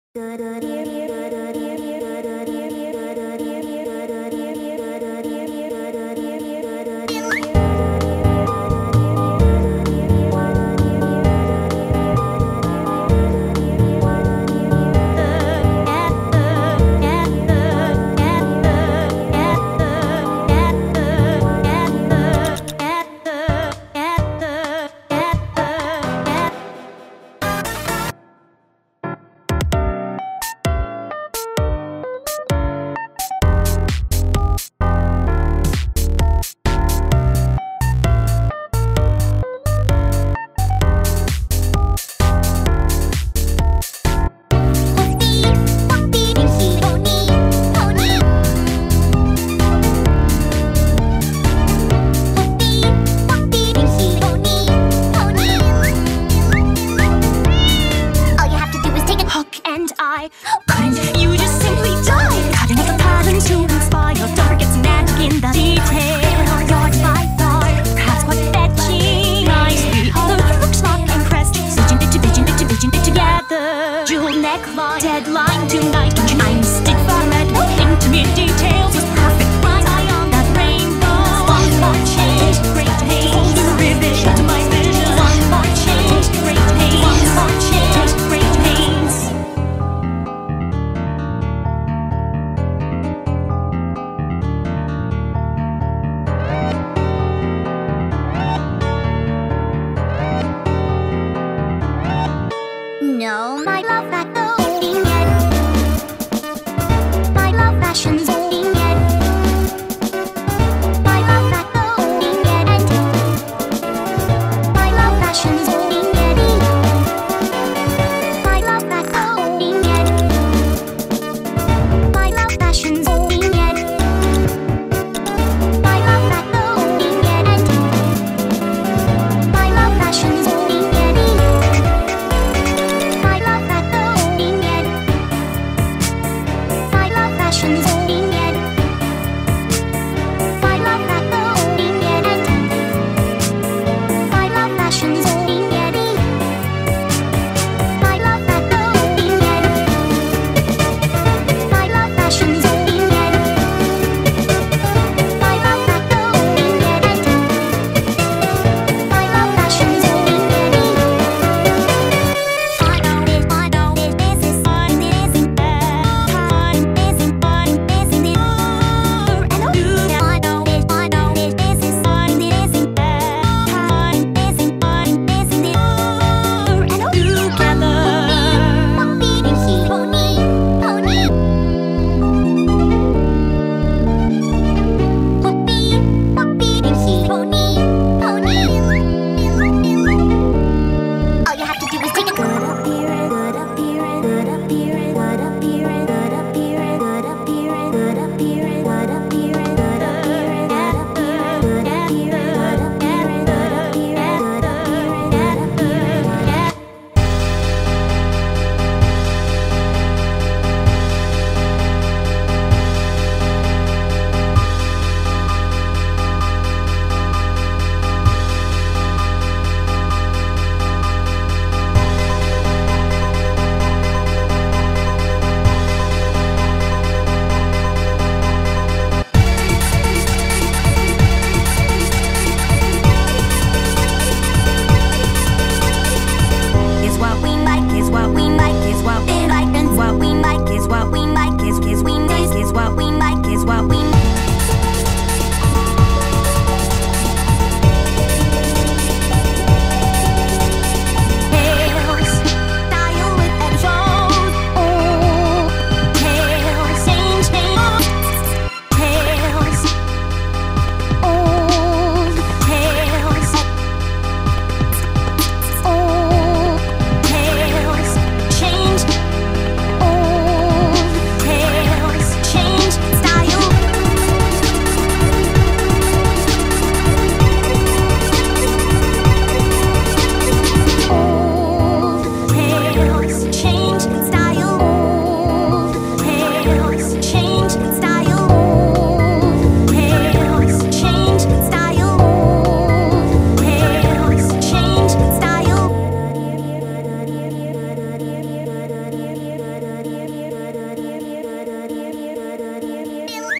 Couldn't you just simply die? Cutting out the patterns to inspire targets magic in the detail. Yard by yard, crafts quite fetching. Nicely hollow, looks not impressed. Vision it together. Jewel neckline, deadline tonight. I'm stick format, intimate details with perfect lines. Eye on that rainbow. Spot change, great haze, hold the rivet to my